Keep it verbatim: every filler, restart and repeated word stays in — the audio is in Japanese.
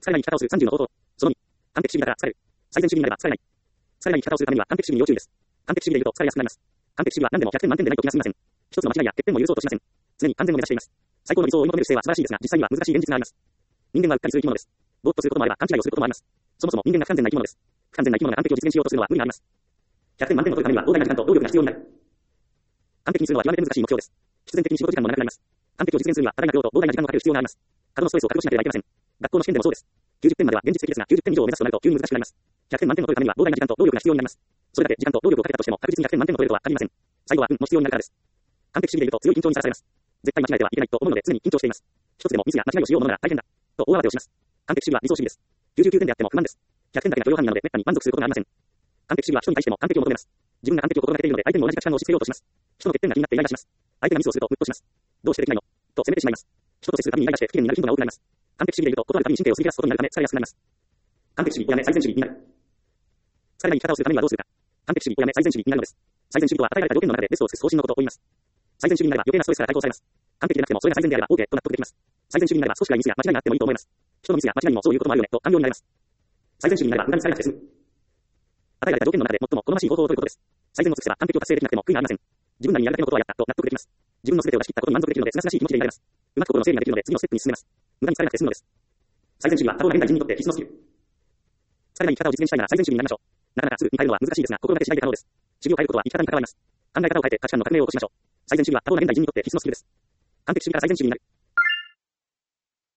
疲れない生き方をするさんじゅうの方法。そのに、完璧主義だから疲れる。最善主義になれば疲れない。疲れない生き方をするためには完璧主義に要注意です。完璧主義でいると疲れやすくなります。完璧主義は何でもひゃくてん満点でないと気が済みません。一つの間違いや欠点も許そうとしません。常に完全を目指しています。最高の理想を追い求める姿勢は素晴らしいですが、実際には難しい現実があります。人間はうっかりする生き物です。ぼーっとすることもあれば勘違いをすることもあります。そもそも人間が不完全な生き物です。不完全な生き物が完璧を実現しようとするのは無理があります。ひゃくてん満点を取るためには膨大な時間と労力が必要になる。完璧にするのは極めて難しい目標です。必然的に仕事時間もなくなります。完璧を実現するには多大な苦労と膨大な時間をかける必要があります。過度のストレスを覚悟しなければいけません。学校の試験でもそうです。きゅうじゅってんまでは現実的ですが、きゅうじゅってん以上を目指すとなると急に難しくなります。ひゃくてん満点を取るためには膨大な時間と労力が必要になります。それだけ時間と労力をかけたとしても確実にひゃくてん満点を取れるとは限りません。最後は運も必要になるからです。完璧主義でいると強い緊張にさらされます。絶対間違えてはいけないと思うので常に緊張しています。一つでもミスや間違いをしようものなら大変だ。と大慌てをします。完璧主義は理想主義です。きゅうじゅうきゅうてんであっても不満です。ひゃくてんだけが許容範囲なので滅多に満足することがありません。完璧主義は人に対しても完璧を求めます。自分が完璧を心がけているので相手にも同じ価値観を押し付けようとします。人の欠点が気になってイライラします。相手がミスをするとムッとします。どうしてできないのと責めてしまいます。人と接するたびにイライラして不機嫌になる頻度が多くなります。完璧主義でいると断るたびに神経をすり出すことになるため疲れやすくなります。完璧主義をやめ最善主義になる。疲れない生き方をするためにはどうするか。完璧主義をやめ最善主義になるのです。最善主義とは与えられた条件の中でベストを尽くす方針のことを言います。最善主義になれば余計なストレスから解放されます。完璧でなくてもそれが最善であれば OK と納得できます。最善主義になれば少しくらいミスや間違いがあってもいいと思います。人のミスや間違いにもそういうこともあるよねと寛容になります。最善主義になれば無駄にされなくて済む。与えられた条件の中で最も好ましい方法を取ることです。最善を尽くせば完璧を達成できなくても悔いがありません。自分なりにやるだけのことはやったと納得できます。自分の全てを出し切ったことに満足できるので、すがすがしい気持ちでいられます。うまく心の整理ができるので、次のステップに進めます。無駄に疲れなくて済むのです。最善主義は多忙な現代人にとって必須のスキル。疲れない生き方を実現したいなら最善主義になりましょう。なかなかすぐに変えるのは難しいですが、心がけ次第で可能です。主義を変えることは生き方に関わります。考え方を変えて価値観の革命を起こしましょう。最善主義は多忙な現代人にとって必須のスキルです。完璧主義から最善主義になる。